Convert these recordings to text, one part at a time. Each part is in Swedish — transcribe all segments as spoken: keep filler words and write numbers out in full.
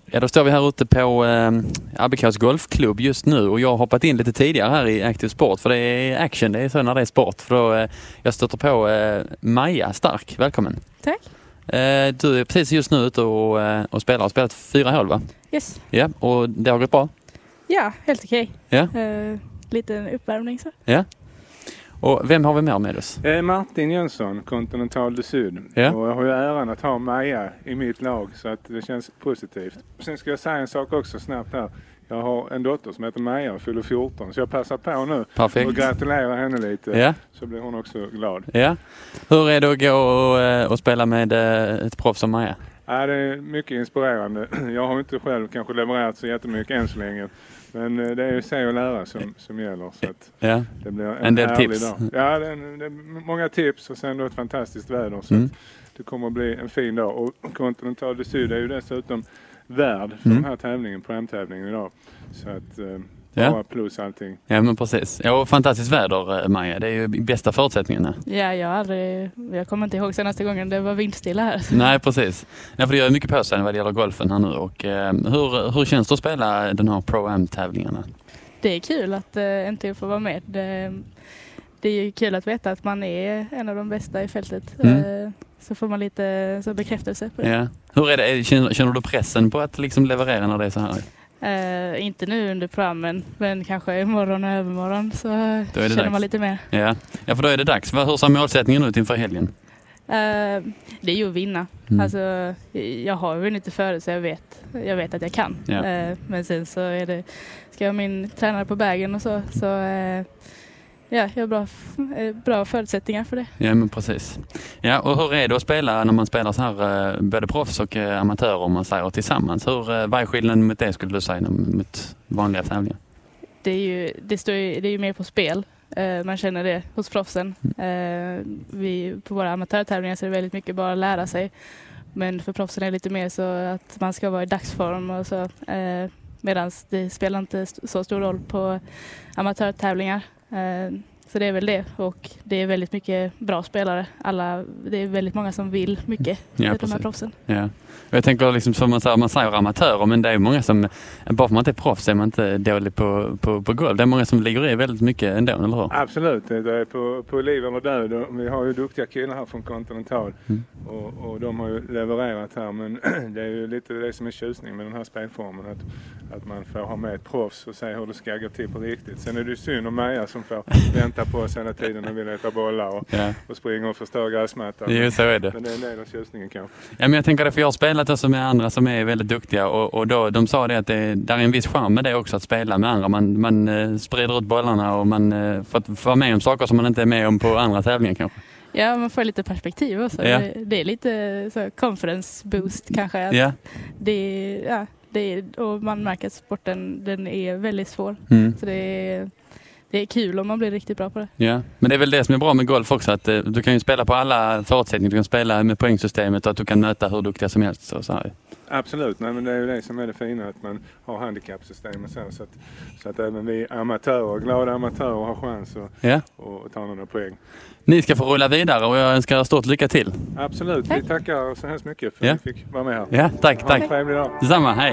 Ja, då står vi här ute på eh, Abbekås golfklubb just nu och jag har hoppat in lite tidigare här i Active Sport för det är action, det är så när det är sport. För då, eh, jag stöter på eh, Maja Stark, välkommen. Tack. Eh, du är precis just nu ute och, eh, och spelar, har spelat fyra hål va? Yes. Ja, och det har gått bra? Ja, helt okej. Ja. Eh, lite uppvärmning så. Ja. Och vem har vi mer med oss? Eh, Martin Jönsson, Continental du Syd. Ja. Och jag har ju äran att ha Maja i mitt lag så att det känns positivt. Sen ska jag säga en sak också snabbt här. Jag har en dotter som heter Maja och fyller fjorton så jag passar på nu. Perfekt. Och gratulerar henne lite Ja. så blir hon också glad. Ja. Hur är det att gå och, eh, och spela med eh, ett proffs som Maja? Ja, det är mycket inspirerande. Jag har inte själv kanske levererat så jättemycket än så länge. Men det är ju se och lära som, som gäller. Så att ja. det blir en, en del härlig tips. dag. Ja, det är, det är många tips och sen då ett fantastiskt väder. Så mm. att det kommer att bli en fin dag. Och Continental du Syd är ju dessutom värd för Mm. den här tävlingen, prime-tävlingen idag. Så att eh, Ja. bara plus allting. Ja, men precis. Ja, och fantastiskt väder, Maja. Det är ju bästa förutsättningarna. Ja, jag har aldrig, jag kommer inte ihåg senaste gången det var vindstilla här. Nej, precis. Ja, för det gör mycket på sig vad det gäller golfen här nu. Och, eh, hur, hur känns det att spela den här Pro-Am-tävlingarna? Det är kul att uh, äntligen få vara med. Det, det är ju kul att veta att man är en av de bästa i fältet. Mm. Uh, så får man lite så bekräftelse på det. Ja. Hur är det? Känner, känner du pressen på att liksom leverera när det är så här? Uh, inte nu under programmen, men kanske imorgon och övermorgon så känner dags. man lite mer. Ja. Ja, för då är det dags. Hur ser målsättningen ut inför helgen? Uh, det är ju att vinna. Mm. Alltså, jag har ju vunnit förut så jag vet, jag vet att jag kan. Ja. Uh, men sen så är det, ska jag ha min tränare på vägen och så, så uh, ja, jag har bra, bra förutsättningar för det. Ja, men precis. Ja, och hur är det att spela när man spelar så här uh, både proffs och uh, amatörer om man säger tillsammans? Hur, uh, vad är skillnaden mot det skulle du säga mot vanliga tävlingar? Det är ju, det står ju, det är ju mer på spel. Uh, man känner det hos proffsen. Uh, vi, på våra amatörtävlingar så är det väldigt mycket bara att lära sig. Men för proffsen är det lite mer så att man ska vara i dagsform och så. Uh, Medan det spelar inte så stor roll på amatörtävlingar. Uh, så det är väl det. Och det är väldigt mycket bra spelare. Alla, det är väldigt många som vill mycket. Ja, de här proffsen. Ja. Jag tänker liksom som man säger, man säger amatörer, men det är många som, bara för att man inte är proffs är man inte dålig på, på, på golf. Det är många som ligger i väldigt mycket ändå, eller hur? Absolut, det är på, på liv eller död. Vi har ju duktiga killar här från Continental mm. och, och de har ju levererat här. Men det är ju lite det som är tjusning med den här spelformen. Att, att man får ha med ett proffs och se hur det ska gå till på riktigt. Sen är det ju synd om Maja som får vänta på oss hela tiden och vill äta bollar och, ja. och springa och förstöra gräsmattan. Jo, så är det. Men det är en del av tjusningen kanske. Ja, men jag tänker det, för jag har spelat också med andra som är väldigt duktiga och, och då, de sa det att det där är en viss charm med det också att spela med andra. Man, man eh, sprider ut bollarna och man eh, får, får vara med om saker som man inte är med om på andra tävlingar kanske. Ja, man får lite perspektiv också. Ja. Det, det är lite så conference boost kanske. Att ja. det, ja, det är, och man märker att sporten den är väldigt svår. Mm. Så det är, det är kul om man blir riktigt bra på det. Ja, men det är väl det som är bra med golf också, att eh, du kan ju spela på alla förutsättningar. Du kan spela med poängsystemet och att du kan möta hur duktiga som helst. Så, så här. Absolut, nej, men det är ju det som är det fina, att man har handikappsystem och så, så att, så att även vi amatörer, glada amatörer har chans att ja. och ta några poäng. Ni ska få rulla vidare och jag önskar stort lycka till. Absolut, Tack. Vi tackar så hemskt mycket för ja. att vi fick vara med här. Ja, tack, ha tack. en trevlig dag. Detsamma, hej.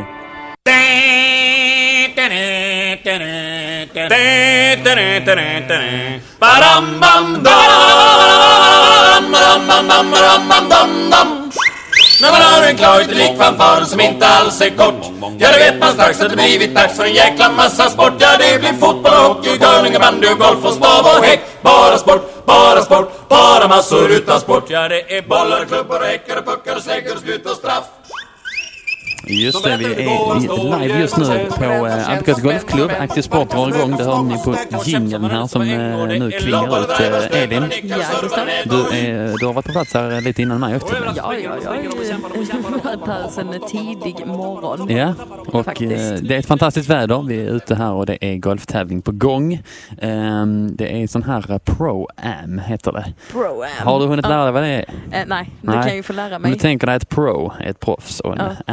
När man har en klar utelik fanfar som inte alls är kort. Ja, det vet man strax att det blivit dags för en jäkla massa sport. Ja, det blir fotboll och hockey, curling och bandy och golf och stav och häck. Bara sport, bara sport, bara massor utan sport. Ja, det är bollar, klubbor och häckar och puckar och släggor och slut och straff. Just det, vi är live just nu på äh, Abbekås golfklubb. Aktiv Sport var igång, det hör ni på jingeln här som äh, nu klingar ut. Äh, Elin, Ja, du, är, du har varit på plats här lite innan mig också. Ja, ja, jag har ju varit här sedan tidig morgon. Ja, och äh, det är ett fantastiskt väder. Vi är ute här och det är golftävling på gång. Ähm, det är sån här Pro-Am heter det. Pro-Am. Har du hunnit lära dig vad det är? Äh, nej, du nej. kan ju få lära Om mig. du tänker dig ett pro är ett proffs och en ja. am är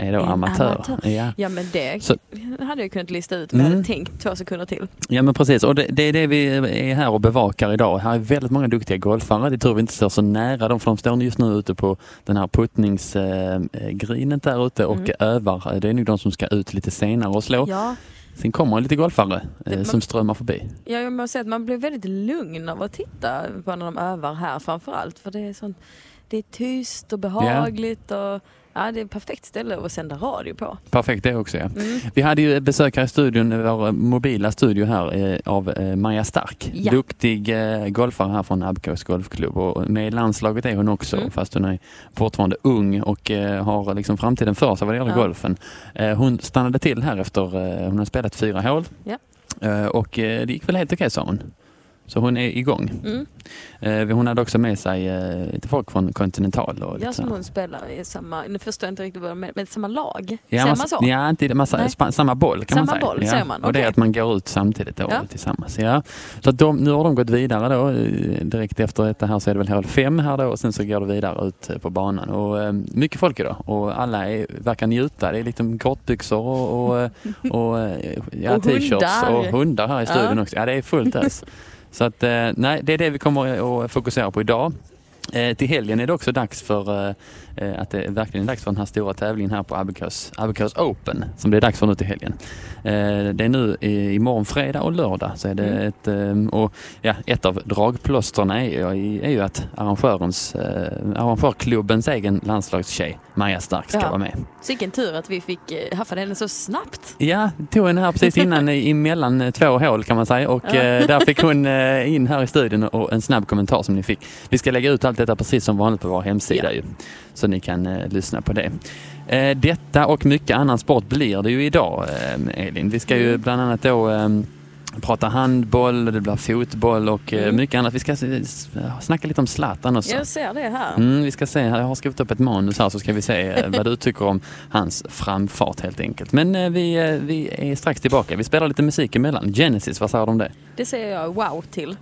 är då En amatör. amatör. Ja. Ja, men det Så- hade jag kunnat lista ut om jag Mm. hade tänkt två sekunder till. Ja, men precis. Och det, det är det vi är här och bevakar idag. Här är väldigt många duktiga golfare. Det tror vi inte står så nära dem, för de står just nu ute på den här puttningsgrinet där ute och Mm. övar. Det är nog de som ska ut lite senare och slå. Ja, Sen kommer lite golfare eh, Det- som strömmar förbi. ja, jag måste säga att man blir väldigt lugn av att titta på när de övar här framförallt. För det är sånt, det är tyst och behagligt och ja, det är ett perfekt ställe att sända radio på. Perfekt det också, ja. Mm. Vi hade ju besök här i studion, vår mobila studio här eh, av eh, Maja Stark. Ja. Duktig eh, golfare här från Abcos golfklubb, och med i landslaget är hon också, Mm. fast hon är fortfarande ung och eh, har liksom framtiden för sig vad det gäller Ja. golfen. Eh, hon stannade till här efter, eh, hon har spelat fyra hål Ja. eh, och eh, det gick väl helt okej, sa hon. Så hon är igång. Mm. Eh, hon hade också med sig eh, lite folk från Continental. Och lite Ja, som så. hon spelar i samma, nu förstår jag inte riktigt vad de menar, men samma lag. Ja, Säger man, man så? Ja, inte det, massa, Nej. spa, samma boll kan Samma man säga. boll, ja. säger man. Och det är Okej. att man går ut samtidigt då, Ja. tillsammans. Ja. Så att de, nu har de gått vidare då, eh, direkt efter detta här så är det väl hål fem här då, och sen så går det vidare ut eh, på banan. Och eh, mycket folk idag, och alla är, verkar njuta. Det är liksom kortbyxor och, och, och, eh, ja, Och t-shirts hundar. och hundar här i studion Ja. också. Ja, det är fullt ös. Så att, eh, nej, det är det vi kommer att fokusera på idag. Eh, till helgen är det också dags för eh, eh, att det är verkligen dags för den här stora tävlingen här på Abacus, Abacus Open, som det är dags för nu till helgen. Eh, det är nu i, imorgon fredag och lördag, så är det Mm. ett, eh, och ja, ett av dragplåsterna är, ju- är ju att arrangörens, eh, arrangörklubbens egen landslagstjej Maja Stark ska Ja. vara med. Så vilken tur att vi fick eh, haffa henne så snabbt. Ja, tog henne här precis innan i- emellan eh, två hål kan man säga, och Ja. eh, där fick hon eh, in här i studion och en snabb kommentar som ni fick. Vi ska lägga ut allt detta precis som vanligt på vår hemsida, Ja. ju, så ni kan eh, lyssna på det. Eh, detta och mycket annan sport blir det ju idag, eh, Elin. Vi ska ju Mm. bland annat då eh, prata handboll, det blir fotboll och eh, Mm. mycket annat. Vi ska s- s- snacka lite om Zlatan också. Jag ser det här. Mm, vi ska se här, jag har skrivit upp ett manus här, så ska vi se eh, vad du tycker om hans framfart helt enkelt. Men eh, vi, eh, vi är strax tillbaka. Vi spelar lite musik emellan. Genesis, vad säger du om det? Det säger jag wow till.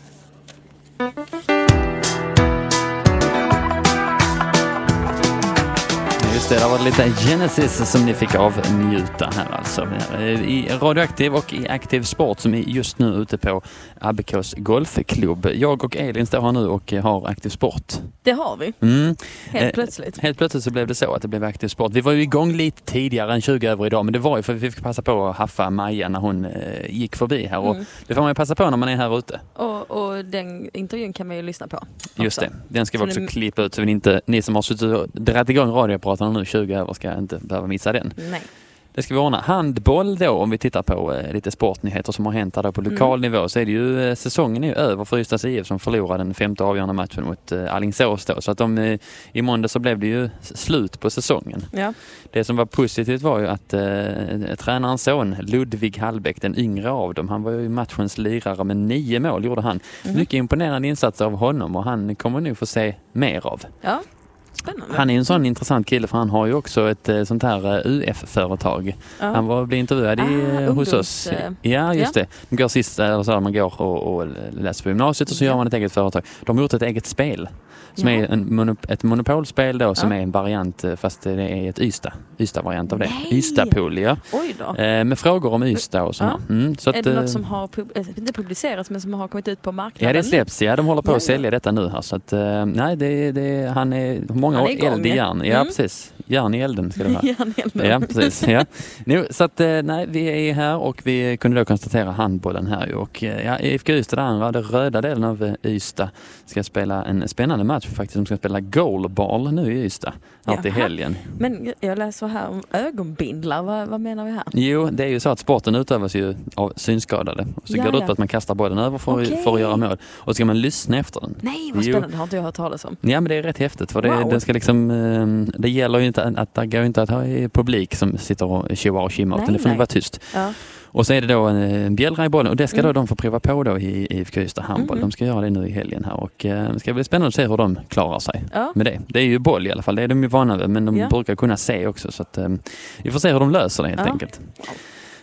Just det, där var det lite Genesis som ni fick avnjuta här alltså. I Radioaktiv och i Aktiv Sport som är just nu ute på Abacus golfklubb. Jag och Elin står här nu och har Aktiv Sport. Det har vi. Mm. Helt Eh, plötsligt. Helt plötsligt så blev det så att det blev Aktiv Sport. Vi var ju igång lite tidigare än tjugo över idag, men det var ju för att vi fick passa på att haffa Maja när hon eh, gick förbi här. Och Mm. det får man ju passa på när man är här ute. Och, och den intervjun kan man ju lyssna på. Just också. det. Den ska vi Så också det- klippa ut så vi inte, ni som har suttit och dragit igång radioapparaterna nu tjugo över ska inte behöva missa den. Nej. Det ska vi ordna. Handboll då, om vi tittar på eh, lite sportnyheter som har hänt här då på lokal Mm. nivå, så är det ju, eh, säsongen är ju över för Ystads I F som förlorade den femte avgörande matchen mot eh, Alingsås då. Så att de, eh, i måndag så blev det ju s- slut på säsongen. Ja. Det som var positivt var ju att eh, tränarens son Ludvig Hallbäck, den yngre av dem, han var ju matchens lirare med nio mål gjorde han. Mhm. Mycket imponerande insatser av honom, och han kommer nog få se mer av. Ja. Spännande. Han är ju en sån intressant kille, för han har ju också ett eh, sånt här eh, U F-företag. Ja. Han var blev intervjuad i, Ah, eh, hos ungdoms, oss. eh, Ja, just ja. det. Man går sist, eller så här, man går och, och läser på gymnasiet och så Ja. gör man ett eget företag. De har gjort ett eget spel som Ja. är en monop- ett monopolspel då, som Ja. är en variant, eh, fast det är ett Ystad. Ystad-variant av det. Nej. Ystad-pool, ja. Oj då. Eh, med frågor om Ystad och sådär. Mm, så är att, det eh, något som har pub- äh, inte publicerats men som har kommit ut på marknaden? Ja, det släpps. Ja, de håller på Ja, att ja. sälja detta nu här. Så att, eh, nej, det, det, han är många Han är år igång. eld i järn. Ja, Mm. precis. Järn i elden ska det vara. Järnelden. Ja, precis. Ja. Nu, så att, eh, nej, vi är här och vi kunde då konstatera handbollen här ju. Och eh, ja, I F K Ystad, den andra, den röda delen av eh, Ystad, ska spela en spännande match faktiskt. De ska spela goalball nu i Ystad, här till Jaha. helgen. Men jag läser här om ögonbindlar. Vad, vad menar vi här? Jo, det är ju så att sporten utövas ju av synskadade. Och så Ja, går det ut ja. på att man kastar bollen över för, Okej. för att göra mål. Och så ska man lyssna efter den. Nej, vad Jo. spännande. Det har inte jag hört talas om. Ja, men det är rätt häftigt, för det, Wow. den ska liksom, eh, det gäller ju inte att det går inte att ha publik som sitter och tjoar och kimmar, utan Nej, det får nej. vara tyst. Ja. Och så är det då en, en bjällra i bollen, och det ska Mm. då de få prova på då i, i I F K Ystad handboll. Mhm. De ska göra det nu i helgen här, och eh, det ska bli spännande att se hur de klarar sig Ja. med det. Det är ju boll i alla fall, det är de ju vana vid, men de Ja. brukar kunna se också, så att eh, vi får se hur de löser det helt Ja. enkelt.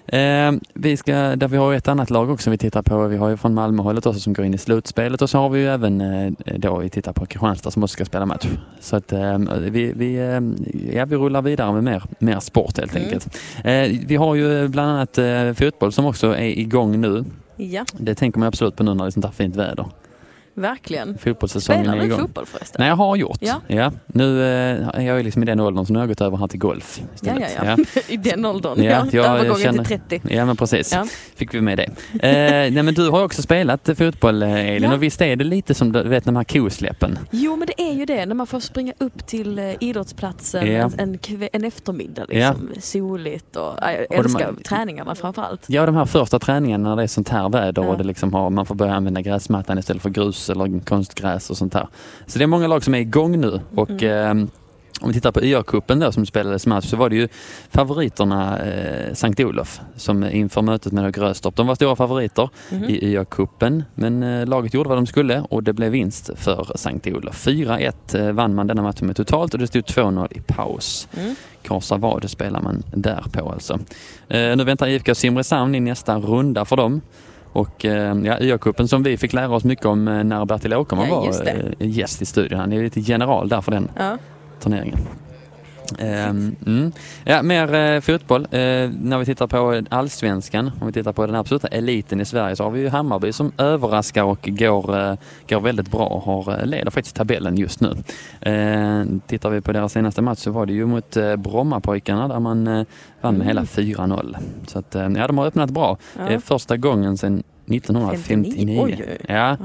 Eh, vi ska, där vi har ett annat lag också vi tittar på. Vi har ju från Malmöhållet också som går in i slutspelet och så har vi ju även eh, då vi tittar på Kristianstad som också ska spela match. Så att eh, vi, vi, eh, ja, vi rullar vidare med mer, mer sport helt mm. enkelt. Eh, vi har ju bland annat eh, fotboll som också är igång nu. Ja. Det tänker man absolut på nu när det är sånt här fint väder. Verkligen. Fotbollssäsongen Spelar är du igång. fotboll förresten? Nej, jag har gjort. Ja. Ja. Nu eh, är jag liksom i den åldern så nu har jag gått över här till golf istället. Ja, ja, ja. I den åldern. Ja, ja. jag Övergången känner, till trettio. Ja, men precis. Ja. Fick vi med det. Eh, nej, men du har ju också spelat fotboll, Elin. Ja. Och visst är det lite som du vet, de här kosläppen? Jo, men det är ju det. När man får springa upp till eh, idrottsplatsen ja. en, en, kv- en eftermiddag. Liksom, ja. Soligt. Och, jag och älskar de, träningarna framförallt. Ja, de här första träningarna när det är sånt här väder ja. och det liksom har, man får börja använda gräsmattan istället för grus eller konstgräs och sånt här. Så det är många lag som är igång nu och mm. eh, om vi tittar på Y A-cupen då som spelades match så var det ju favoriterna eh, Sankt Olof som inför mötet med Gröstorp. De var stora favoriter mm. i Y A-cupen men eh, laget gjorde vad de skulle och det blev vinst för Sankt Olof. fyra ett eh, vann man denna matchen med totalt och det stod två noll i paus. Mm. Karsa vad spelar man där på alltså. Eh, nu väntar I F K Simrishamn i nästa runda för dem. Och ja, Y A-cupen som vi fick lära oss mycket om när Bertil Åkerman ja, var gäst i studion. Han är lite general där för den ja. turneringen. Um, mm. Ja, mer uh, fotboll. Uh, när vi tittar på allsvenskan, om vi tittar på den absoluta eliten i Sverige så har vi ju Hammarby som överraskar och går, uh, går väldigt bra och har, uh, leder faktiskt tabellen just nu. Uh, tittar vi på deras senaste match så var det ju mot uh, Brommapojkarna där man uh, vann med hela fyra noll. Så att, uh, ja, de har öppnat bra. Ja. Det är första gången sedan nittonhundrafemtionio. Oj, oj. Ja.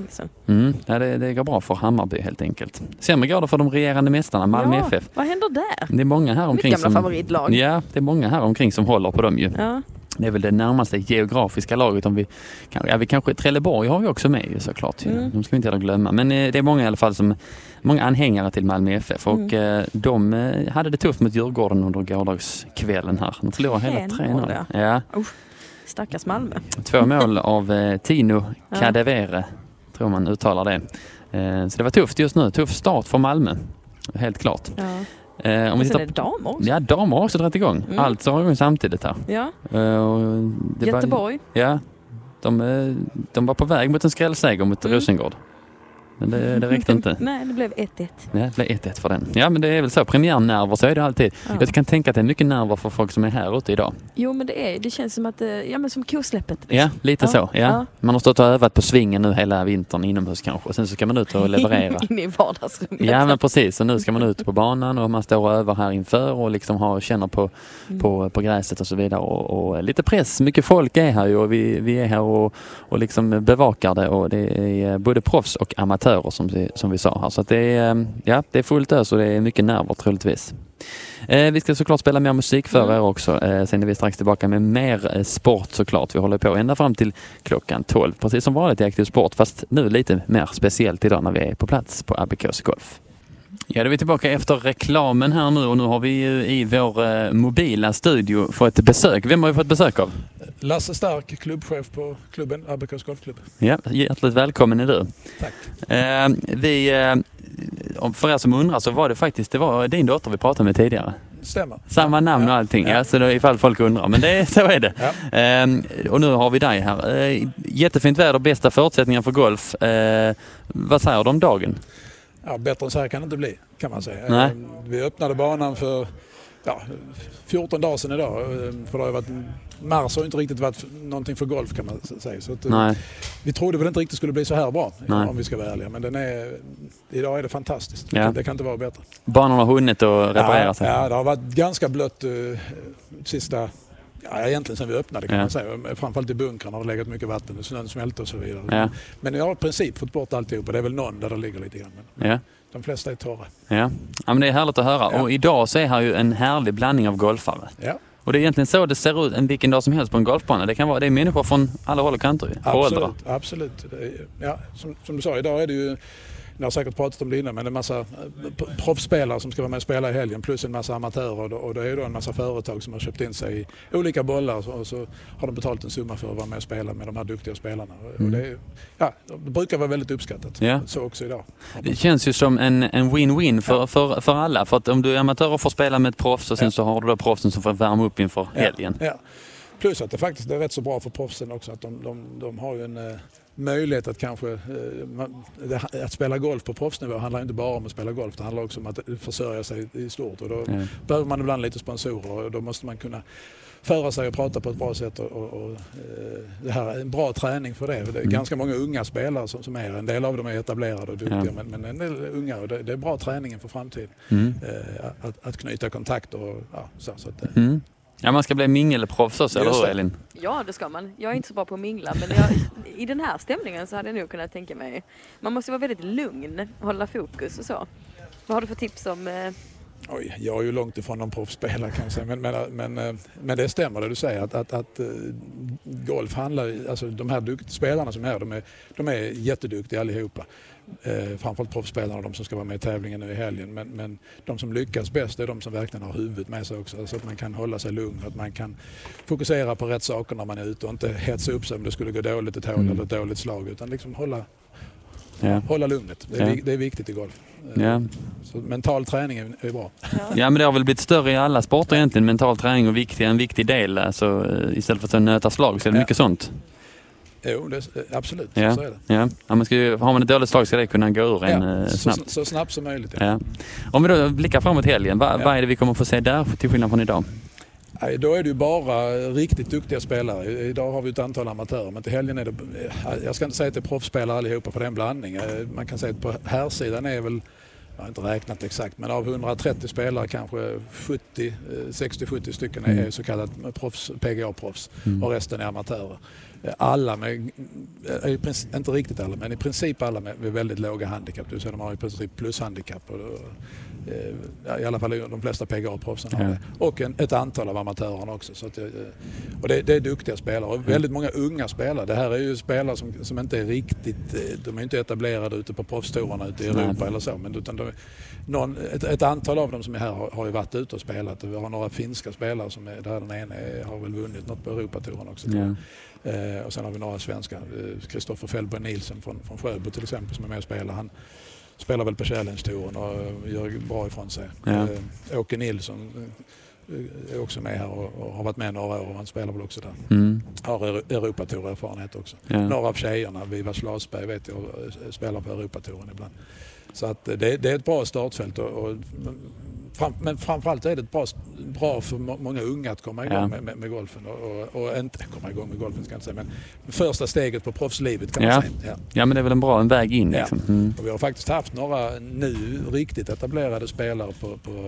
Mm, ja, det, det går bra för Hammarby helt enkelt. Sämre går det för de regerande mästarna, Malmö ja, F F. Vad händer där? Det är många här omkring Mitt gamla som, favoritlag. Ja, det är många här omkring som håller på dem ju. Ja. Det är väl det närmaste geografiska laget om vi ja, vi kanske Trelleborg har vi också med ju såklart. Mm. De ska vi inte glömma. Men eh, det är många i alla fall som många anhängare till Malmö F F och mm. eh, de eh, hade det tufft mot Djurgården under gårdagskvällen här. De förlorade hela tre noll. Ja. Uh. Stackars Malmö. Två mål av eh, Tino Kadewere, tror man uttalar det. Eh, så det var tufft just nu. Tuff start för Malmö, helt klart. Ja. Eh, om vi tittar... är det damer också? Ja, damer har också dragit igång. Mm. Allt har igång samtidigt här. Ja. Eh, och det Göteborg. Var, ja, de, de var på väg mot en skrällseger mot mm. Rosengård. Men det, det räckte inte. Nej, det blev ett ett. Ja, det blev ett ett för den. Ja, men det är väl så. Premiärnerver så är det alltid. Ja. Jag kan tänka att det är mycket nerver för folk som är här ute idag. Jo, men det är det känns som att ja, men som kosläppet. Liksom. Ja, lite ja. så. Ja. Ja. Man har stått och övat på svingen nu hela vintern inomhus kanske. Och sen så ska man ut och leverera. In i vardagsrummet. Ja, men precis. Så nu ska man ut på banan och man står och övar här inför och liksom har, känner på, mm. på, på gräset och så vidare. Och, och lite press. Mycket folk är här ju och vi, vi är här och, och liksom bevakar det. Och det är både proffs och amatörer som som vi sa här. Så att det är, ja, det är fullt ös och det är mycket nerver troligtvis. Eh, vi ska såklart spela mer musik för mm. er också. Eh, sen är vi strax tillbaka med mer eh, sport såklart. Vi håller på ända fram till klockan tolv. Precis som vanligt i Aktiv Sport. Fast nu lite mer speciellt idag när vi är på plats på Abikos Golf. Ja, då är vi tillbaka efter reklamen här nu och nu har vi ju i vår eh, mobila studio fått ett besök. Vem har vi fått besök av? Lasse Stark, klubbchef på klubben, Abikos Golfklubb. Ja, hjärtligt välkommen är du. Tack. Eh, vi, eh, för er som undrar så var det faktiskt, det var din dotter vi pratade med tidigare. Stämmer. Samma namn och allting, ja. Ja, så då, ifall folk undrar. Men det, så är det. Ja. Eh, och nu har vi dig här. Eh, jättefint väder, bästa förutsättningar för golf. Eh, vad säger du om dagen? Ja, bättre än så här kan det inte bli, kan man säga. Nej. Vi öppnade banan för ja, fjorton dagar sedan idag. För det har varit, mars har inte riktigt varit någonting för golf kan man säga. Så att, Nej. Vi trodde väl inte riktigt skulle bli så här bra, Nej. om vi ska vara ärliga. Men den är, idag är det fantastiskt. Ja. Det kan inte vara bättre. Banan har hunnit att reparera ja, sig. Ja, det har varit ganska blött uh, sista... Ja, egentligen sen vi öppnade kan ja. man säga. Framförallt i bunkrarna har det legat mycket vatten, snön smälte och så vidare. Ja. Men jag har i princip fått bort alltihop och det är väl någon där det ligger lite grann. Men ja. De flesta är torra. Ja. Ja, men det är härligt att höra. Ja. Och idag så är här ju en härlig blandning av golfare. Ja. Och det är egentligen så det ser ut en vilken dag som helst på en golfbana. Det kan vara, det är människor från alla håll och kanter ju. Absolut, absolut. Det är, ja, som, som du sa, idag är det ju, jag har säkert pratat om det innan, men det är en massa proffsspelare som ska vara med och spela i helgen plus en massa amatörer och det är då en massa företag som har köpt in sig i olika bollar och så har de betalt en summa för att vara med och spela med de här duktiga spelarna. Mm. Och det, är, ja, det brukar vara väldigt uppskattat, ja. Så också idag. Det känns ju som en, en win-win för, ja. för, för alla, för att om du är amatör och får spela med ett proffs och sen ja. så har du då proffsen som får värma upp inför helgen. Ja. Ja. plus att det faktiskt är rätt så bra för proffsen också att de, de, de har ju en uh, möjlighet att kanske uh, man, det, att spela golf på proffsnivå handlar inte bara om att spela golf, det handlar också om att försörja sig i stort och då mm. behöver man ibland lite sponsorer och då måste man kunna föra sig och prata på ett bra sätt och, och, och uh, det här är en bra träning för det. Det är mm. ganska många unga spelare som, som är, en del av dem är etablerade och duktiga ja. men, men en del unga och det, det är bra träning för framtiden. Mm. Uh, att, att knyta kontakter och ja, så, så att uh, mm. Ja, man ska bli mingelproffs också, eller hur Elin? Ja, det ska man. Jag är inte så bra på att mingla, men jag, i den här stämningen så hade jag nog kunnat tänka mig. Man måste vara väldigt lugn, hålla fokus och så. Vad har du för tips om... Eh... Oj, jag är ju långt ifrån någon proffsspelare kan jag säga, men, men, men, men det stämmer det du säger att, att, att golf handlar, alltså de här dukt, spelarna som är här, de är, de är jätteduktiga allihopa. Eh, framförallt proffsspelarna, de som ska vara med i tävlingen nu i helgen, men, men de som lyckas bäst är de som verkligen har huvudet med sig också, så att man kan hålla sig lugn, att man kan fokusera på rätt saker när man är ute och inte hetsa upp sig om det skulle gå dåligt ett hål mm. eller ett dåligt slag, utan liksom hålla Ja. Hålla lugnet. Det är, ja. det är viktigt i golf. Ja. Så mental träning är, är bra. Ja. ja, men det har väl blivit större i alla sporter egentligen. Mental träning är viktig, en viktig del. Alltså, istället för att nöta slag så är det ja. mycket sånt. Jo, det, absolut. Ja. Så är det. Ja. Ja, man ska ju, har man ett dåligt slag ska det kunna gå ur en ja. snabbt. Så, så snabbt som möjligt. Ja. Ja. Om vi då blickar framåt helgen, vad, ja. vad är det vi kommer få se där till skillnad från idag? Då är det ju bara riktigt duktiga spelare. Idag har vi ett antal amatörer, men till helgen är det... Jag ska inte säga att det är proffsspelare allihopa, för det är en blandning. Man kan säga att på här sidan är väl, jag har inte räknat exakt, men av hundratrettio spelare kanske sjuttio, sextio sjuttio stycken är så kallat proffs, P G A-proffs mm. och resten är amatörer. Alla med, inte riktigt alla, men i princip alla med, med väldigt låga handikapp. Det vill säga de har i princip plushandikapp. Och, i alla fall de flesta P G A-proffsen har det. Och en, ett antal av amatörerna också. Så att, och det, det är duktiga spelare. Och väldigt många unga spelare. Det här är ju spelare som, som inte är riktigt, de är inte etablerade ute på proffstorarna ute i Europa Nej. eller så. Men utan de, någon, ett, ett antal av dem som är här har, har ju varit ute och spelat. Vi har några finska spelare som är där, den ena är, har väl vunnit något på Europatouren också. Ja. Eh, och sen har vi några svenska. Kristoffer Fällberg Nielsen från, från Sjöbo till exempel som är med och spelar. Han spelar väl på Challenge-touren och gör bra ifrån sig. Ja. Eh, Åke Nilsson är också med här och, och har varit med några år och han spelar väl också där. Mm. Har Europatour-erfarenhet också. Ja. Några av tjejerna, Viva Slasberg vet jag, spelar på Europatouren ibland. Så att det, det är ett bra startfält och, och fram, men framförallt är det ett bra, bra för många unga att komma igång ja. med, med, med golfen och, och, och inte komma igång med golfen ska jag inte säga, men första steget på proffslivet kan ja. man säga. Ja. ja, men det är väl en bra en väg in. Liksom. Ja. Mm. Och vi har faktiskt haft några nu riktigt etablerade spelare på, på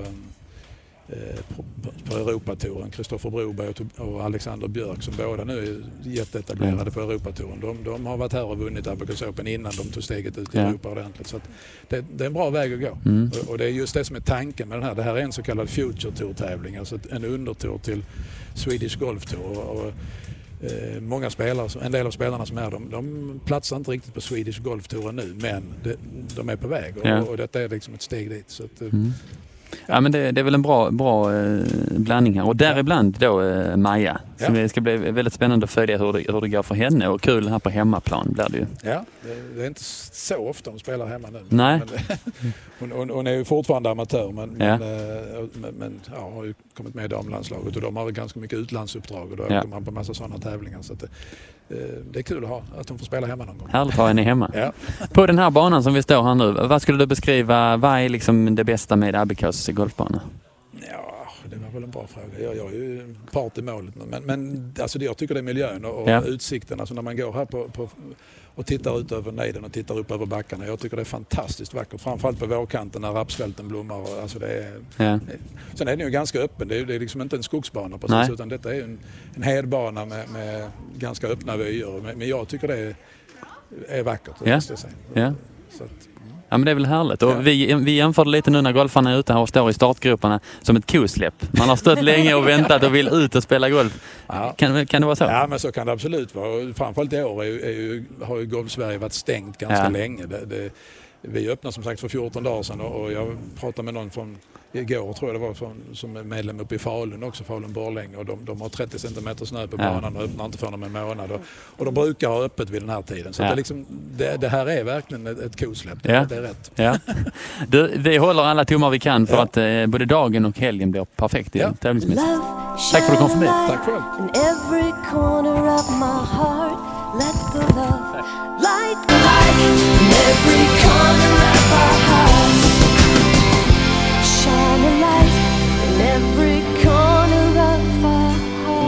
På, på Europatouren, Kristoffer Broberg och, och Alexander Björk som båda nu är jätteetablerade mm. på Europatouren. De, de har varit här och vunnit Abacus Open innan de tog steget ut i ja. Europa ordentligt. Så att det, det är en bra väg att gå. Mm. Och, och det är just det som är tanken med den här. Det här är en så kallad Future Tour-tävling, alltså en undertour till Swedish Golf Tour. Och, och, eh, många spelare, en del av spelarna som är de, de platsar inte riktigt på Swedish Golf Tour nu, men det, de är på väg och, ja. och, och detta är liksom ett steg dit. Så att, mm. Ja, men det, det är väl en bra, bra eh, blandning här. Och däribland då eh, Maja. Ja. Som det ska bli väldigt spännande att följa hur det, hur det går för henne. Och kul här på hemmaplan blir det ju. Ja, det, det är inte så ofta hon spelar hemma nu. Nej. Men, hon, hon, hon är ju fortfarande amatör men, ja. men, men, men ja, har ju kommit med i damlandslaget och de har ganska mycket utlandsuppdrag och då ja. kommer man på massa sådana tävlingar. Så att det, det är kul att ha att hon får spela hemma någon gång. Härligt att ha henne hemma. Ja. På den här banan som vi står här nu, vad skulle du beskriva, vad är liksom det bästa med Abacus golfbana? Ja, det var väl en bra fråga. Jag, jag är ju part i målet. Men, men alltså det, jag tycker det är miljön och, och ja. utsikten. Alltså när man går här på, på, och tittar ut över nejden och tittar upp över backarna. Jag tycker det är fantastiskt vackert. Framförallt på vårkanten när rapsfälten blommar. Och, alltså det är, ja. Sen är det ju ganska öppen. Det är, det är liksom inte en skogsbana precis. Nej. Utan detta är en, en hedbana med, med ganska öppna vyer. Men, men jag tycker det är, är vackert. Ja. Måste jag säga. Ja. Så att, Ja, men det är väl härligt. Och ja. vi, vi jämförde lite nu när golfarna är ute här och står i startgroparna som ett kosläpp. Man har stått länge och väntat och vill ut och spela golf. Ja. Kan, kan det vara så? Ja, men så kan det absolut vara. Framförallt i år är ju, är ju, har ju Golf-Sverige varit stängt ganska ja. länge. Det, det, vi öppnade som sagt för fjorton dagar sedan och jag pratade med någon från igår tror jag det var från, som är medlem uppe i Falun också, Falun Borlänge, och de, de har trettio centimeter snö på banan ja. och öppnar inte för dem en månad och, och de brukar ha öppet vid den här tiden så ja. det, liksom, det, det här är verkligen ett, ett kosläpp, det, ja. det är rätt. Ja. Du, vi håller alla tummar vi kan för ja. att eh, både dagen och helgen blir perfekt i ja. tävlingsmässigt. Tack för att du kom förbi. Tack själv. Let the love light the light in every corner of our hearts. Shine a light in every corner of our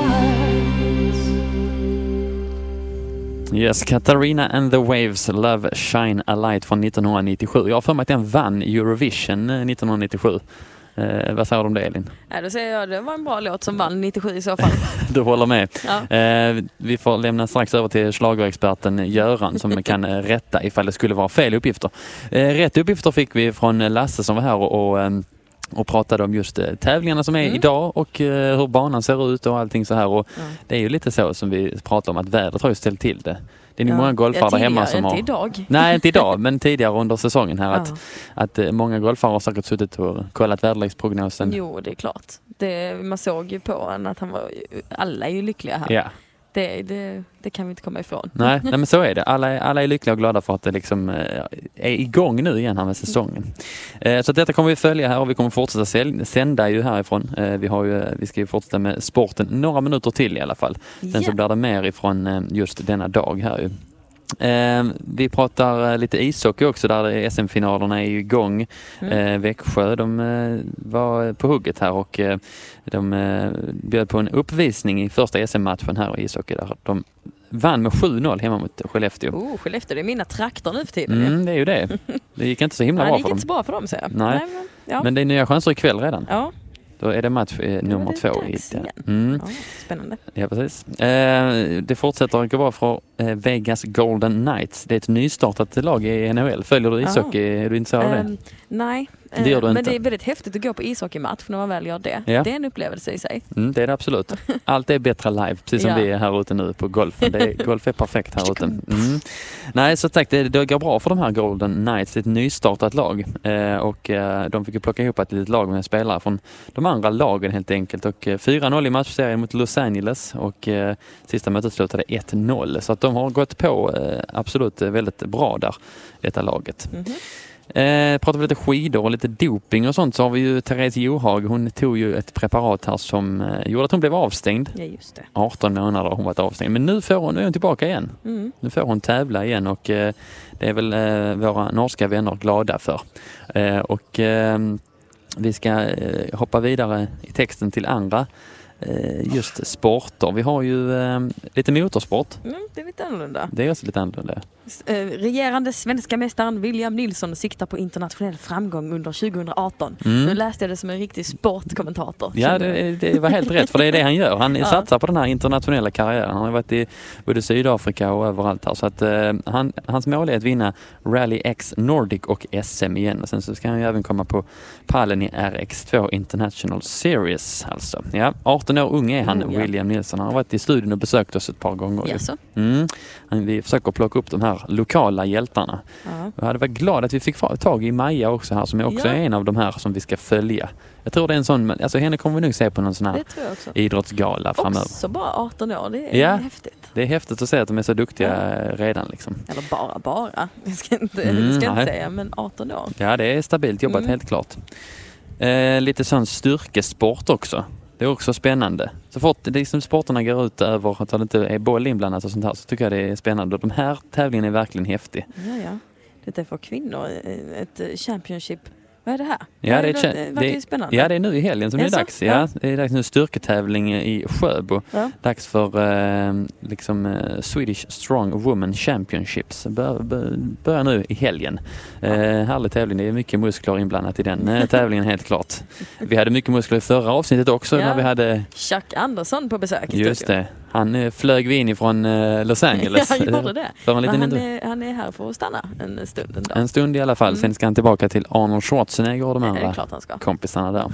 hearts. Yes, Katarina and the Waves, Love Shine a Light från nittonhundranittiosju. Jag har för mig att den vann Eurovision nittonhundranittiosju. Eh, vad säger du om det, Elin? Ja, då säger jag det var en bra låt som vann nittiosju i så fall. Du håller med. Ja. Eh, vi får lämna strax över till schlagerexperten Göran som kan eh, rätta ifall det skulle vara fel uppgifter. Eh, rätt uppgifter fick vi från Lasse som var här och, och, och pratade om just eh, tävlingarna som är mm. idag och eh, hur banan ser ut och allting så här. Och mm. det är ju lite så som vi pratar om att vädret har ju ställt till det. Det är ja, många golfare där hemma som har... Inte idag. Nej, inte idag, men tidigare under säsongen här. Ja. Att, att många golfare har säkert suttit och kollat väderleksprognosen. Jo, det är klart. Det, man såg ju på honom att han var... Alla är ju lyckliga här. Ja. Det, det, det kan vi inte komma ifrån. Nej, nej men så är det. Alla är, alla är lyckliga och glada för att det liksom är igång nu igen här med säsongen. Eh, så att detta kommer vi följa här och vi kommer fortsätta säl- sända ju härifrån. Eh, vi, har ju, vi ska ju fortsätta med sporten några minuter till i alla fall. Sen yeah. så blir det mer ifrån eh, just denna dag här ju. Eh, vi pratar eh, lite ishockey också där S M-finalerna är igång. Mm. Eh, Växjö, de eh, var på hugget här och eh, de eh, bjöd på en uppvisning i första S M-matchen här i ishockey där de vann med sju noll hemma mot Skellefteå. Oh, Skellefteå, det är mina trakter nu för tiden. Mm, det är ju det. Det gick inte så himla ja, bra för dem. Det gick inte så bra för dem, säger jag. Nej, Nej men, ja. men det är nya chanser ikväll redan. Ja. Då är det match eh, nummer det två. I det. Mm. Ja, spännande. Ja, precis. Eh, det fortsätter att gå bra för eh, Vegas Golden Knights. Det är ett nystartat lag i N H L. Följer du ishockey? Är du intresserad av det? Um, nej. Det gör du men inte. det är väldigt häftigt att gå på ishockeymatch när man väl gör det. Ja. Det är en upplevelse i sig. Mm, det är det absolut. Allt är bättre live, precis som ja. vi är här ute nu på golfen. Det är, golf är perfekt här ute. Mm. Nej, så tack, det, det går bra för de här Golden Knights. Det är ett nystartat lag. Eh, och eh, de fick ju plocka ihop ett litet lag med spelare från de andra lagen helt enkelt. Och eh, fyra noll i matchserien mot Los Angeles. Och eh, sista mötet slutade ett noll. Så att de har gått på eh, absolut väldigt bra där, detta laget. Mm-hmm. Eh, pratar vi lite skidor och lite doping och sånt, så har vi ju Therese Johaug. Hon tog ju ett preparat här som eh, gjorde att hon blev avstängd. Ja, just det. arton månader har hon varit avstängd. Men nu får hon, nu är hon tillbaka igen. Mm. Nu får hon tävla igen och eh, det är väl eh, våra norska vänner glada för. Eh, och eh, vi ska eh, hoppa vidare i texten till andra just sporter. Vi har ju eh, lite motorsport. Mm, det är lite annorlunda. Det är också lite annorlunda. Eh, regerande svenska mästaren William Nilsson siktar på internationell framgång under tjugohundraarton. Mm. Nu läste jag det som en riktig sportkommentator. Ja, det, det var helt rätt, för det är det han gör. Han ja. satsar på den här internationella karriären. Han har varit i både Sydafrika och överallt här. Så att, eh, han, hans mål är att vinna Rally X Nordic och S M igen. Och sen så ska han ju även komma på pallen i R X två International Series. Alltså. Ja, arton år ung är han, mm, ja. William Nilsson. Han har varit i studion och besökt oss ett par gånger. Yes. Mm. Vi försöker plocka upp de här lokala hjältarna. Ja. Jag hade varit glad att vi fick tag i Maja också här, som är också ja. en av de här som vi ska följa. Jag tror det är en sån, alltså henne kommer vi nog se på någon sån här idrottsgala framöver. Också bara arton år, det är ja, häftigt. Det är häftigt att se att de är så duktiga ja. redan liksom. Eller bara, bara. Jag ska inte, mm, ska inte säga, men arton år. Ja, det är stabilt jobbat, mm. helt klart. Eh, lite sån styrkesport också. Det är också spännande. Så fort det liksom sporterna går ut över att det inte är boll inblandat och sånt här, så tycker jag det är spännande. Och de här tävlingarna är verkligen häftig. Ja, ja. Det är för kvinnor ett championship. Vad är det här? Ja, det är, det, det, det spännande. Ja, det är nu i helgen som det är dags. Ja, ja. Det är dags nu styrketävling i Sjöbo. Ja. Dags för eh, liksom eh, Swedish Strong Woman Championships. Bör, bör, börjar nu i helgen. Eh, härlig tävling. Det är mycket muskler inblandat i den eh, tävlingen, helt klart. Vi hade mycket muskler i förra avsnittet också, ja. när vi hade Chuck Andersson på besök i Just studion. det. Han eh, flög vi in ifrån eh, Los Angeles. Ja, gjorde det. För en liten Men han, intervju. är, han är här för att stanna en stund ändå. En stund i alla fall. Mm. Sen ska han tillbaka till Arnold Schwarzenegger och de Det är andra klart han ska. kompisarna där.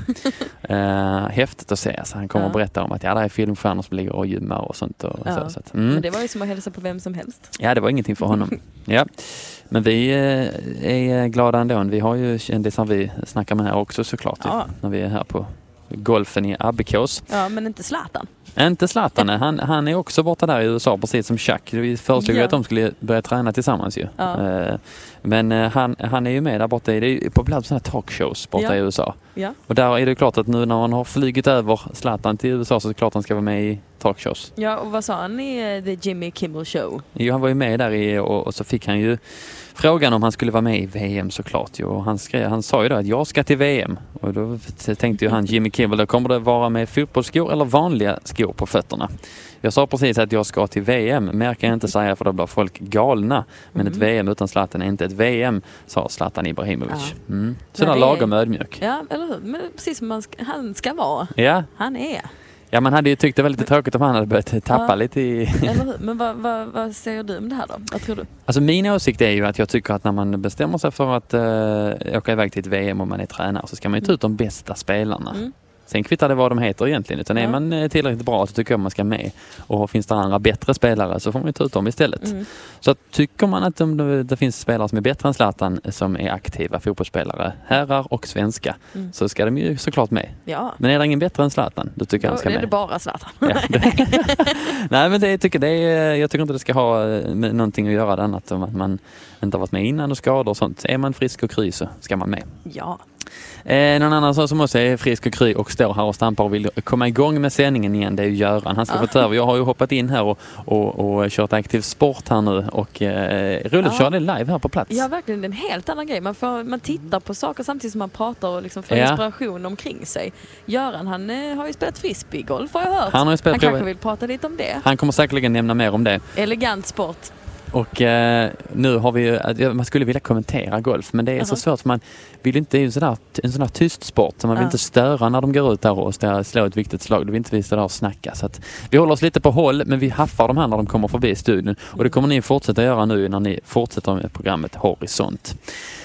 uh, häftigt att se. Så han kommer Ja. att berätta om att ja, det är filmstjärnor som ligger och gymmar och sånt. Och Ja. så, så att, mm. Men det var ju som att hälsa på vem som helst. Ja, det var ingenting för honom. Ja. Men vi eh, är glada ändå. Vi har ju kändisar vi snackar med här också såklart. Ja. Ju, när vi är här på golfen i Abbekås. Ja, men inte Zlatan. Inte Zlatan, han, han är också borta där i U S A precis som Chuck. Vi föreslog Ja. att de skulle börja träna tillsammans ju. Ja. Eh, Men eh, han, han är ju med där borta. Det är ju populärt sådana här talkshows borta Ja. i U S A. Ja. Och där är det klart att nu när han har flygit över Zlatan till U S A så är det klart att han ska vara med i talkshows. Ja, och vad sa han i uh, The Jimmy Kimmel Show? Jo, han var ju med där i, och, och så fick han ju frågan om han skulle vara med i V M såklart. Jo, och han, skrev, han sa ju då att jag ska till V M. Och då tänkte ju han, Jimmy Kimmel, då kommer det vara med fotbollsskor eller vanliga skor på fötterna. Jag sa precis att jag ska till V M, mer kan jag inte säga för då blir folk galna. Men Mm. ett V M utan Zlatan är inte ett V M, sa Zlatan Ibrahimovic. Ja. Mm. Så där det är- lagom ödmjuk. Ja, eller hur? Men precis som man ska, han ska vara. Ja. Han är. ja, man hade ju tyckt det var lite tråkigt om han hade börjat tappa Ja. lite i... Eller hur? Men vad, vad, vad säger du om det här då? Vad tror du? Alltså min åsikt är ju att jag tycker att när man bestämmer sig för att uh, åka iväg till ett V M och man är tränare så ska man ju ta ut de bästa spelarna. Mm. Sen kvittar det vad de heter egentligen. Utan Ja. är man eh, tillräckligt bra så tycker jag man ska med. Och finns det andra bättre spelare så får man ju ta ut dem istället. Mm. Så att tycker man att de, det finns spelare som är bättre än Zlatan som är aktiva fotbollsspelare, herrar och svenska, Mm. så ska de ju såklart med. Ja. Men är det ingen bättre än Zlatan, då tycker jag han Då ska är med. det bara Zlatan. Ja, det. Nej, men det, jag, tycker det är, jag tycker inte det ska ha med någonting att göra annat om att man inte har varit med innan och skador och sånt. Är man frisk och kry så ska man med. Ja. Eh, någon annan som också är frisk och kry och står här och stampar och vill komma igång med sändningen igen, det är ju Göran. Han ska Ja. få ta över. Jag har ju hoppat in här och, och, och kört aktiv sport här nu och eh, roligt att Ja. köra det live här på plats. Ja, verkligen. Det är en helt annan grej. Man, får, man tittar på saker samtidigt som man pratar och liksom får Ja. inspiration omkring sig. Göran, han eh, har ju spelat frisbeegolf har jag hört. Han har ju spelat han prov- kanske vill prata lite om det. Han kommer säkerligen nämna mer om det. Elegant sport. Och eh, nu har vi ju, att man skulle vilja kommentera golf, men det är så Jaha. svårt för man vill inte, det är ju en sån där, en sån där tyst sport så man vill Ja. inte störa när de går ut där och stå, slå ett viktigt slag. Då vill inte vi stå där och snacka. Så att vi håller oss lite på håll, men vi haffar de här när de kommer förbi studion. Och det kommer ni fortsätta göra nu när ni fortsätter med programmet Horisont.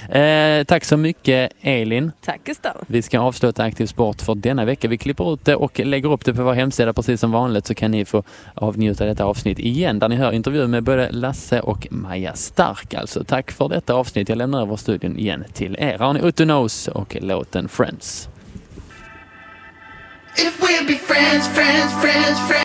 Eh, tack så mycket Elin. Tack Gustav. Vi ska avsluta Aktiv Sport för denna vecka. Vi klipper ut det och lägger upp det på vår hemsida precis som vanligt, så kan ni få avnjuta detta avsnitt igen där ni hör intervjuer med både Lasse och Maja Stark. Alltså, tack för detta avsnitt. Jag lämnar över studion igen till er. Har ni Otto Knows och låten Friends. If we'll be friends, friends, friends, friends.